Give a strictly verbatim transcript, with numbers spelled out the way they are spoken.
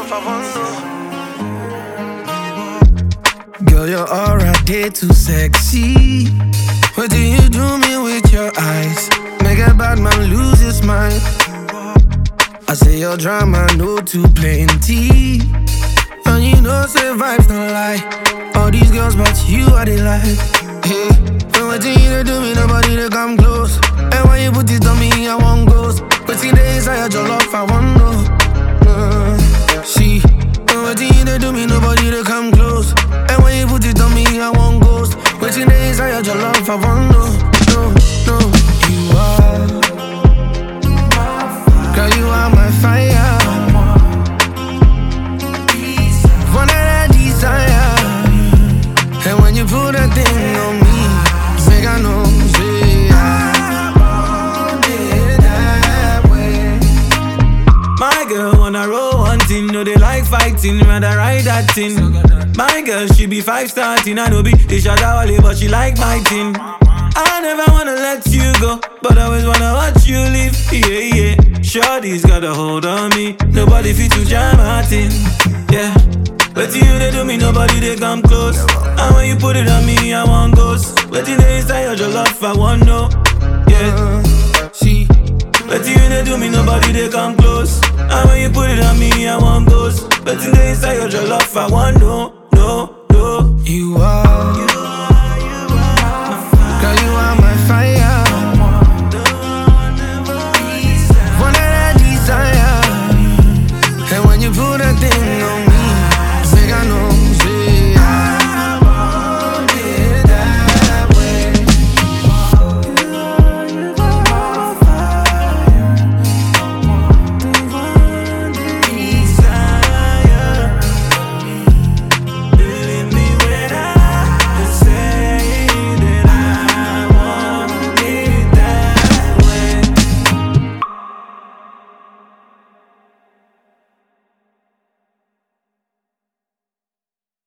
love, I wonder. Girl, your aura day too sexy. What do you do me with your eyes? Make a bad man lose his mind. I say your drama no too plenty. And you know say vibes don't lie. All these girls but you are the life. Hey, and what do you do me? Nobody to come close. And when you put it on me, I want ghost. But see the inside your love, I want know. Uh, see, and what do you do me? Nobody to come close. And when you put it on me, I want ghost. But see the inside your love, I want know. No, no, you are. Girl, you are my fire. One of that desire. And when you put that thing on me, make I know, say I want it that way. My girl wanna roll one thing, no they like fighting, rather ride that thing. My girl, she be five star thing, I know be the Shadawale, but she like my thing. I never wanna let you go, but I always wanna watch you leave, yeah, yeah. Shorty's got a hold on me, nobody fit to jam my thing, yeah. But you they do me, nobody they come close. And when you put it on me, I want ghost. But you they inside your love, I want no, yeah. See, but you they do me, nobody they come close. And when you put it on me, I want ghost. But you they inside your love, I want no, no, no. you are. Girl, you are my fire. One of that desire. And when you put that thing